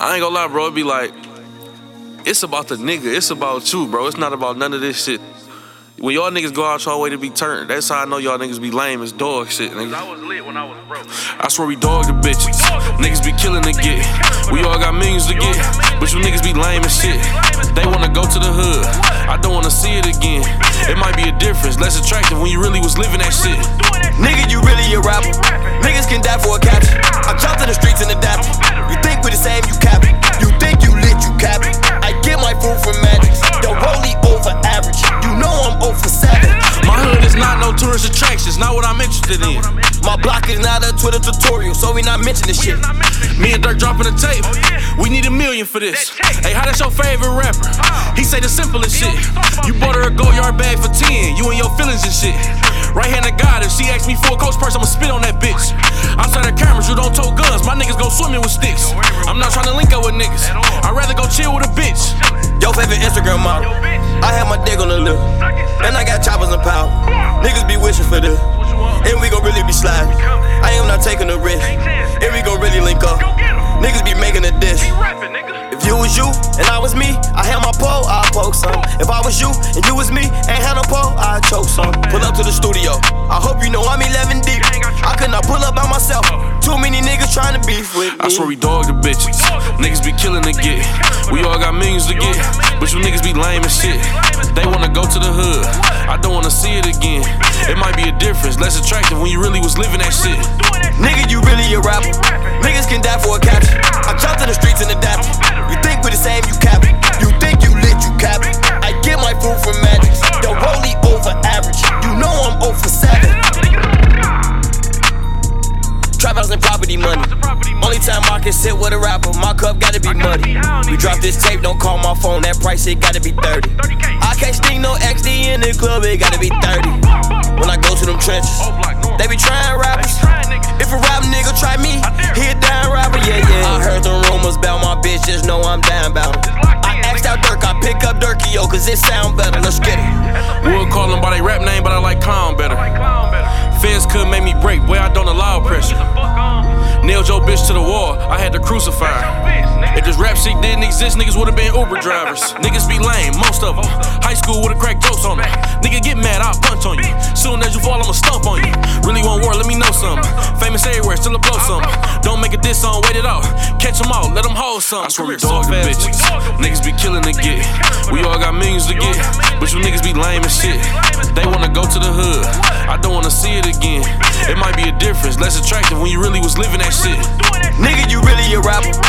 I ain't gonna lie, bro. It be like, it's about the nigga. It's about you, bro. It's not about none of this shit. When y'all niggas go out y'all way to be turned, that's how I know y'all niggas be lame as dog shit, nigga. I was lit when I was broke. I swear we dog the bitches. Niggas be killing to get. We all got millions to get, but you niggas be lame as shit. They wanna go to the hood. I don't wanna see it again. It might be a difference, less attractive when you really was living that shit. Nigga, you really a rapper. Niggas can die for a caption. I jumped in the streets and adapted. You think we the same, you cap it. You think you lit, you cap it. I get my food from Magic. The rollie over average. You know I'm over 7. My hood is not no tourist attraction, it's not what I'm interested in. My block is not a Twitter tutorial, so we not mentioning shit. Me and Dirk dropping the tape, we need $1 million for this. Hey, how that's your favorite rapper? He say the simplest shit. You bought her a Goyard bag for 10, you and your feelings and shit. Right hand to God, if she asks me for a coach purse, I'ma spit on that bitch. Outside of cameras, you don't tow guns, my niggas go swimming with sticks. I'm not trying to link up with niggas, I'd rather go chill with a bitch. Your favorite Instagram model, I have my dick on the lip, and I got choppers and power. Niggas be wishing for this, and we gon' really be sliding. I am not taking a risk, and we gon' really link up. Niggas be making a dish. If you was you and I was me, I had my pole, I'd poke some. If I was you and you was me, ain't had no pole, I'd choke some. Pull up to the studio, I hope you know I'm 11 deep. I could not pull up by myself, too many niggas trying to beef with me. I swear we dog the bitches, niggas be killing to get. We all got millions to get, but you niggas be lame as shit. They wanna go to the hood, I don't wanna see it again. It might be a difference, less attractive when you really was living that shit. Nigga, you really a rapper. Niggas can die for a caption. I jumped in the streets and adapted. You think we the same, you cap it. You think you lit, you cap it. I get my food from Magic. The rollie over average. You know I'm over 7. Trap house and property money. Only time I can sit with a rapper, my cup gotta be muddy. We drop this tape, don't call my phone, that price it gotta be 30. I can't sting no XD in the club, it gotta be 30. When I go to them trenches, they be trying rappers. If a rap nigga try me, he a down rapper, yeah, yeah. I heard the rumors about my bitch, just know I'm down about it. I asked out Dirk, I pick up Dirky, yo, cause it sound better, let's get it. Would call him by their rap name, but I like clown better. Feds could make me break, boy, I don't allow pressure. Nailed your bitch to the wall, I had to crucify her. If this rap shit didn't exist, niggas would've been Uber drivers. Niggas be lame, most of them. High school would've cracked jokes on them. Nigga get mad, I'll punch on you. Soon as you fall, I'ma stomp on you. Really want war, let me know something. Famous everywhere, still a blow something. Don't make a diss song, wait it out. Catch them out, let them hold something. I swear we dog the bitches. Niggas be killing to get. We all got millions to get, but you niggas be lame as shit. They wanna go to the hood, I don't wanna see it again. It might be a difference, less attractive when you really was living that shit. Nigga, you really a rapper.